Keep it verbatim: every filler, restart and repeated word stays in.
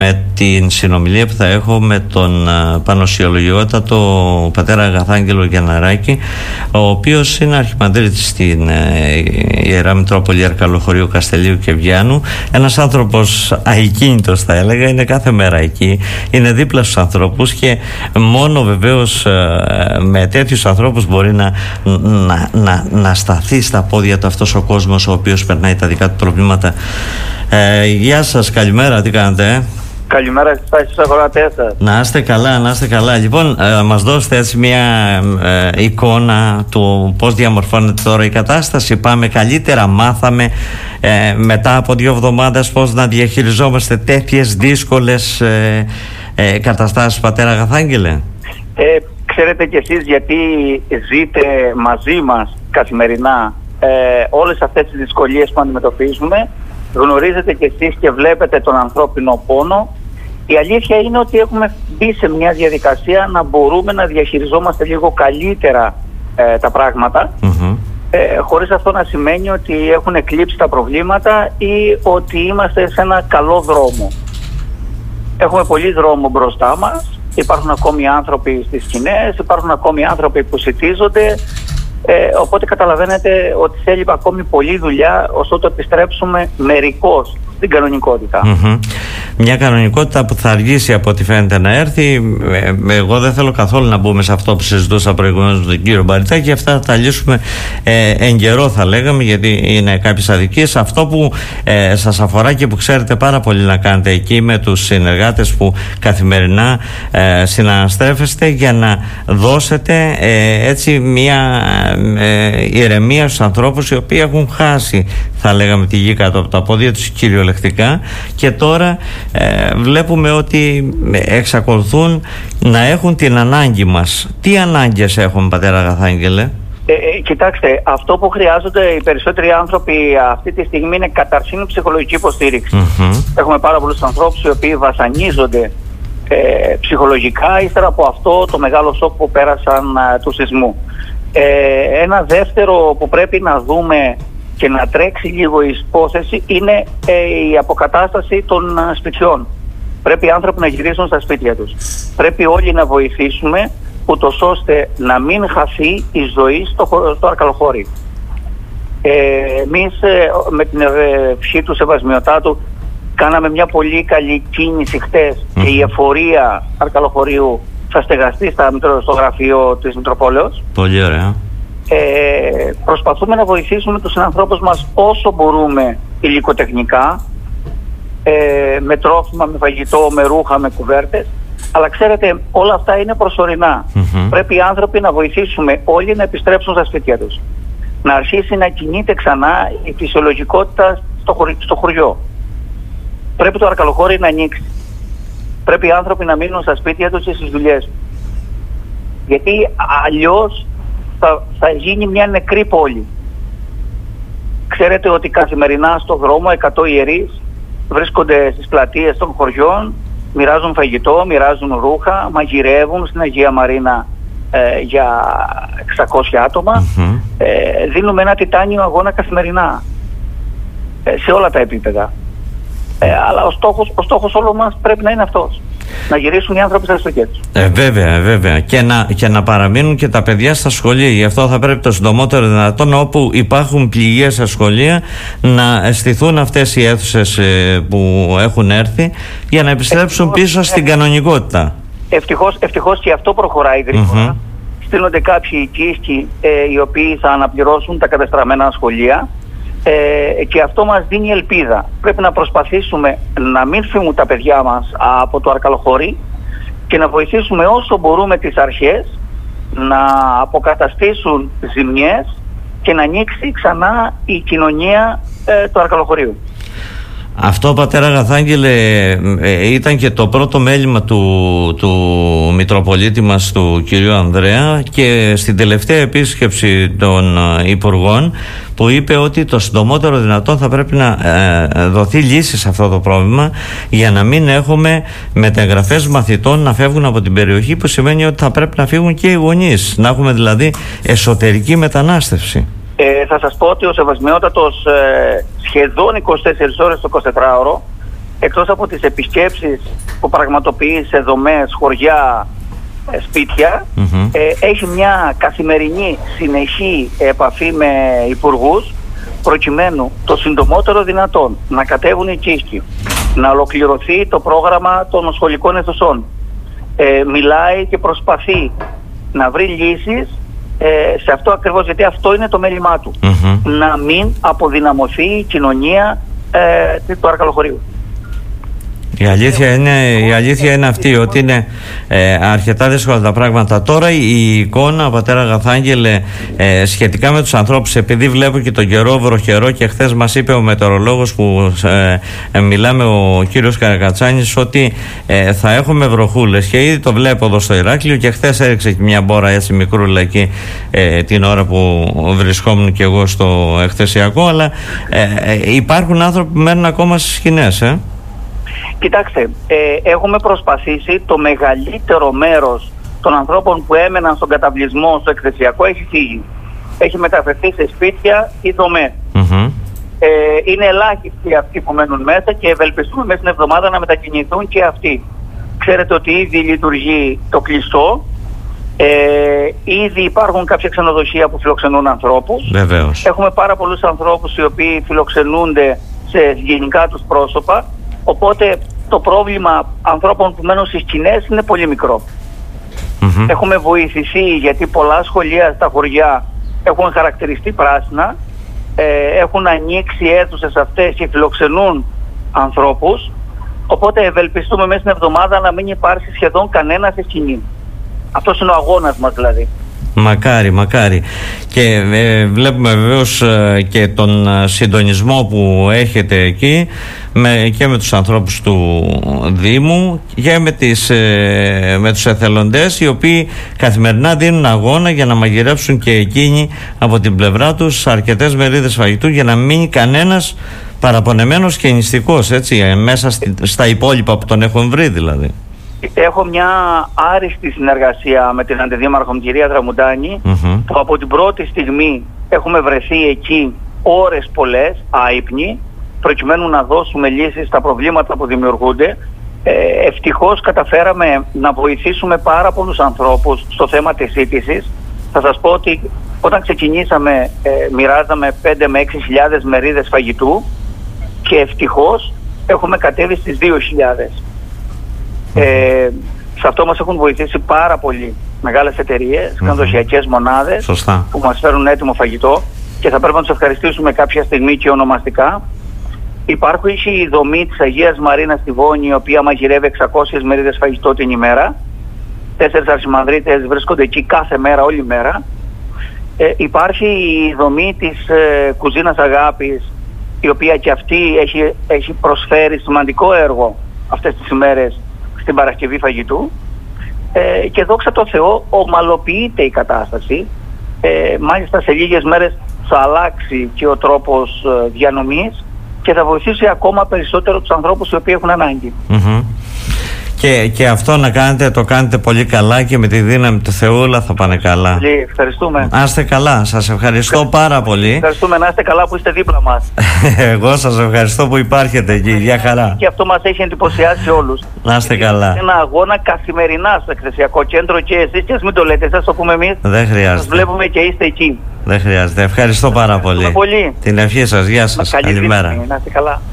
με την συνομιλία που θα έχω με τον πανοσιολογιότατο πατέρα Αγαθάγγελο Γιανναράκη, ο οποίος είναι αρχιμανδρίτης στην Ιερά Μητρόπολη Αρκαλοχωρίου Καστελίου και Βιάνου, ένας άνθρωπος αικίνητος θα έλεγα, είναι κάθε μέρα εκεί, είναι δίπλα στους ανθρώπους και μόνο βεβαίως με τέτοιους ανθρώπους μπορεί να, να, να, να σταθεί στα πόδια του αυτός ο κόσμος ο οποίος περνάει τα δικά του προβλήματα. Ε, γεια σας, καλημέρα, τι κάνετε? ε? Καλημέρα στους αγορατές σας. Να είστε καλά, να είστε καλά. Λοιπόν, ε, μας δώσετε έτσι μια ε, εικόνα του πώς διαμορφώνεται τώρα η κατάσταση. Πάμε καλύτερα, μάθαμε ε, μετά από δύο εβδομάδες πώς να διαχειριζόμαστε τέτοιες δύσκολες ε, ε, καταστάσεις, πατέρα Αγαθάγγελε. Ε, ξέρετε κι εσείς, γιατί ζείτε μαζί μας καθημερινά ε, όλες αυτές τις δυσκολίες που αντιμετωπίζουμε, γνωρίζετε κι εσείς και βλέπετε τον ανθρώπινο πόνο. Η αλήθεια είναι ότι έχουμε μπει σε μια διαδικασία να μπορούμε να διαχειριζόμαστε λίγο καλύτερα ε, τα πράγματα, mm-hmm. ε, χωρίς αυτό να σημαίνει ότι έχουν εκλείψει τα προβλήματα ή ότι είμαστε σε ένα καλό δρόμο. Έχουμε πολύ δρόμο μπροστά μας, υπάρχουν ακόμη άνθρωποι στις σκηνές, υπάρχουν ακόμη άνθρωποι που σιτίζονται, ε, οπότε καταλαβαίνετε ότι θέλει ακόμη πολλή δουλειά ώστε να επιστρέψουμε μερικώς στην κανονικότητα. Mm-hmm. Μια κανονικότητα που θα αργήσει από ό,τι φαίνεται να έρθει. Ε, εγώ δεν θέλω καθόλου να μπούμε σε αυτό που συζητούσα προηγουμένως με τον κύριο Μπαριτάκη. Αυτά θα τα λύσουμε ε, εν καιρό, θα λέγαμε, γιατί είναι κάποιες αδικίες. Αυτό που ε, σας αφορά και που ξέρετε πάρα πολύ να κάνετε εκεί με τους συνεργάτες που καθημερινά ε, συναναστρέφεστε για να δώσετε ε, έτσι μια ε, ηρεμία στους ανθρώπους οι οποίοι έχουν χάσει, θα λέγαμε, τη γη κάτω από τα πόδια τους κυριολεκτικά, και τώρα ε, βλέπουμε ότι εξακολουθούν να έχουν την ανάγκη μας. Τι ανάγκες έχουν, πατέρα Αγαθάγγελε? Ε, ε, κοιτάξτε, αυτό που χρειάζονται οι περισσότεροι άνθρωποι αυτή τη στιγμή είναι καταρχήν ψυχολογική υποστήριξη. Mm-hmm. Έχουμε πάρα πολλούς ανθρώπους οι οποίοι βασανίζονται ε, ψυχολογικά ύστερα από αυτό το μεγάλο σοκ που πέρασαν ε, του σεισμού. Ε, ένα δεύτερο που πρέπει να δούμε και να τρέξει λίγο η υπόθεση είναι ε, η αποκατάσταση των α, σπιτιών. Πρέπει οι άνθρωποι να γυρίσουν στα σπίτια τους. Πρέπει όλοι να βοηθήσουμε ούτως ώστε να μην χαθεί η ζωή στο, στο Αρκαλοχώρι. Ε, εμείς ε, με την ευχή του Σεβασμιωτάτου κάναμε μια πολύ καλή κίνηση χτες mm. και η εφορία Αρκαλοχωρίου θα στεγαστεί στα, στο γραφείο της Μητροπόλεως. Πολύ ωραία. Ε, προσπαθούμε να βοηθήσουμε τους συνανθρώπους μας όσο μπορούμε υλικοτεχνικά, ε, με τρόφιμα, με φαγητό, με ρούχα, με κουβέρτες, αλλά ξέρετε, όλα αυτά είναι προσωρινά. Mm-hmm. Πρέπει οι άνθρωποι να βοηθήσουμε όλοι να επιστρέψουν στα σπίτια τους, να αρχίσει να κινείται ξανά η φυσιολογικότητα στο, χωρι, στο χωριό. Πρέπει το Αρκαλοχώρι να ανοίξει, πρέπει οι άνθρωποι να μείνουν στα σπίτια τους και στις δουλειές, γιατί αλλιώς Θα, θα γίνει μια νεκρή πόλη. Ξέρετε ότι καθημερινά στο δρόμο εκατό ιερείς βρίσκονται στις πλατείες των χωριών, μοιράζουν φαγητό, μοιράζουν ρούχα, μαγειρεύουν στην Αγία Μαρίνα ε, για εξακόσια άτομα. Mm-hmm. Ε, δίνουμε ένα τιτάνιο αγώνα καθημερινά ε, σε όλα τα επίπεδα. Ε, αλλά ο στόχος, ο στόχος όλο μας πρέπει να είναι αυτός. Να γυρίσουν οι άνθρωποι στα σπίτια τους. Ε, βέβαια, βέβαια. Και να, και να παραμείνουν και τα παιδιά στα σχολεία. Γι' αυτό θα πρέπει το συντομότερο δυνατόν, όπου υπάρχουν πληγές στα σχολεία, να αισθηθούν αυτές οι αίθουσες ε, που έχουν έρθει, για να επιστρέψουν ευτυχώς, πίσω στην κανονικότητα. Ευτυχώς, ευτυχώς και αυτό προχωράει γρήγορα. Mm-hmm. Στείλονται κάποιοι οικίσκοι ε, οι οποίοι θα αναπληρώσουν τα κατεστραμμένα σχολεία. Ε, και αυτό μας δίνει ελπίδα. Πρέπει να προσπαθήσουμε να μην φύγουν τα παιδιά μας από το Αρκαλοχώρι και να βοηθήσουμε όσο μπορούμε τις αρχές να αποκαταστήσουν ζημιές και να ανοίξει ξανά η κοινωνία ε, του Αρκαλοχωρίου. Αυτό, πατέρα Αγαθάγγελε, ήταν και το πρώτο μέλημα του, του Μητροπολίτη μας, του κυρίου Ανδρέα, και στην τελευταία επίσκεψη των Υπουργών, που είπε ότι το συντομότερο δυνατόν θα πρέπει να ε, δοθεί λύση σε αυτό το πρόβλημα, για να μην έχουμε μεταγραφές μαθητών να φεύγουν από την περιοχή, που σημαίνει ότι θα πρέπει να φύγουν και οι γονείς, να έχουμε δηλαδή εσωτερική μετανάστευση. Ε, θα σας πω ότι ο Σεβασμιότατος ε, σχεδόν είκοσι τέσσερις ώρες το εικοσιτετράωρο εκτός από τις επισκέψεις που πραγματοποιεί σε δομές, χωριά, σπίτια, mm-hmm. ε, έχει μια καθημερινή συνεχή επαφή με υπουργούς, προκειμένου το συντομότερο δυνατόν να κατέβουν οι κύσκοι, να ολοκληρωθεί το πρόγραμμα των σχολικών αιθουσών. Ε, μιλάει και προσπαθεί να βρει λύσεις ε, σε αυτό ακριβώς, γιατί αυτό είναι το μέλημά του. Mm-hmm. Να μην αποδυναμωθεί η κοινωνία ε, του Αρκαλοχωρίου. Η αλήθεια είναι, η αλήθεια είναι αυτή, ότι είναι ε, αρκετά δύσκολα τα πράγματα. Τώρα η εικόνα, πατέρα Αγαθάγγελε, ε, σχετικά με τους ανθρώπους, επειδή βλέπω και τον καιρό βροχερό, και χθες μας είπε ο μετεωρολόγος που ε, ε, μιλάμε, ο κύριος Καρακατσάνης, ότι ε, θα έχουμε βροχούλες, και ήδη το βλέπω εδώ στο Ηράκλειο, και χθες έριξε και μια μπόρα έτσι μικρούλα εκεί ε, την ώρα που βρισκόμουν και εγώ στο εχθεσιακό, αλλά ε, ε, υπάρχουν άνθρωποι που μένουν ακόμα στις σκηνές, ε. Κοιτάξτε, ε, έχουμε προσπαθήσει, το μεγαλύτερο μέρος των ανθρώπων που έμεναν στον καταβλισμό, στο εκθεσιακό, έχει φύγει. Έχει μεταφερθεί σε σπίτια ή δομές. Mm-hmm. Ε, είναι ελάχιστοι αυτοί που μένουν μέσα και ευελπιστούμε μέσα στην εβδομάδα να μετακινηθούν και αυτοί. Ξέρετε ότι ήδη λειτουργεί το κλειστό. Ε, ήδη υπάρχουν κάποια ξενοδοχεία που φιλοξενούν ανθρώπους. Βεβαίως. Έχουμε πάρα πολλούς ανθρώπους οι οποίοι φιλοξενούνται σε γενικά τους πρόσωπα. Οπότε το πρόβλημα ανθρώπων που μένουν στις σκηνές είναι πολύ μικρό. Mm-hmm. Έχουμε βοηθηθεί γιατί πολλά σχολεία στα χωριά έχουν χαρακτηριστεί πράσινα, ε, έχουν ανοίξει αίθουσες αυτές και φιλοξενούν ανθρώπους, οπότε ευελπιστούμε μέσα στην εβδομάδα να μην υπάρχει σχεδόν κανένα σε σκηνή. Αυτός είναι ο αγώνας μας δηλαδή. Μακάρι, μακάρι. Και ε, βλέπουμε βεβαίως ε, και τον ε, συντονισμό που έχετε εκεί με, και με τους ανθρώπους του Δήμου και με, τις, ε, με τους εθελοντές, οι οποίοι καθημερινά δίνουν αγώνα για να μαγειρέψουν και εκείνοι από την πλευρά τους αρκετές μερίδες φαγητού, για να μείνει κανένας παραπονεμένος και νηστικός, έτσι, ε, μέσα στη, στα υπόλοιπα που τον έχουν βρει δηλαδή. Έχω μια άριστη συνεργασία με την Αντιδήμαρχο, την κυρία Δραμουντάνη, mm-hmm. που από την πρώτη στιγμή έχουμε βρεθεί εκεί ώρες πολλές, άυπνοι, προκειμένου να δώσουμε λύσεις στα προβλήματα που δημιουργούνται. Ε, ευτυχώς καταφέραμε να βοηθήσουμε πάρα πολλούς ανθρώπους στο θέμα της σύντησης. Θα σας πω ότι όταν ξεκινήσαμε ε, μοιράζαμε πέντε με έξι χιλιάδες μερίδες φαγητού και ευτυχώς έχουμε κατέβει στις δύο χιλιάδες. Ε, σε αυτό μας έχουν βοηθήσει πάρα πολύ μεγάλες εταιρείες, mm-hmm. κανδοσιακές μονάδες. Σωστά. Που μας φέρουν έτοιμο φαγητό και θα πρέπει να τους ευχαριστήσουμε κάποια στιγμή και ονομαστικά. Υπάρχει η δομή της Αγίας Μαρίνας στη Βόνη, η οποία μαγειρεύει εξακόσιες μερίδες φαγητό την ημέρα. Τέσσερις αρχιμανδρίτες βρίσκονται εκεί κάθε μέρα, όλη μέρα. Ε, υπάρχει η δομή της ε, Κουζίνας Αγάπης, η οποία και αυτή έχει, έχει προσφέρει σημαντικό έργο αυτές τις ημέρες στην παρασκευή φαγητού, ε, και δόξα τω Θεώ ομαλοποιείται η κατάσταση. Ε, μάλιστα σε λίγες μέρες θα αλλάξει και ο τρόπος ε, διανομής και θα βοηθήσει ακόμα περισσότερο τους ανθρώπους οι οποίοι έχουν ανάγκη. Mm-hmm. Και, και αυτό να κάνετε, το κάνετε πολύ καλά και με τη δύναμη του Θεού όλα θα πάνε καλά. Πολύ, ευχαριστούμε. Να είστε καλά, σας ευχαριστώ Ευχα... πάρα πολύ. Ευχαριστούμε, να είστε καλά που είστε δίπλα μας. Εγώ σας ευχαριστώ που υπάρχετε εκεί, για χαρά. Και αυτό μας έχει εντυπωσιάσει όλους. Να είστε καλά. Είναι ένα αγώνα καθημερινά στο εκθεσιακό κέντρο και εσείς, και ας μην το λέτε, σας το πούμε εμείς. Δεν χρειάζεται. Σας βλέπουμε και είστε εκεί. Δεν χρειάζεται. Ευχαριστώ πάρα πολύ. πολύ. Την ευχή σας. Γεια σας. Καλημέρα. Να είστε καλά.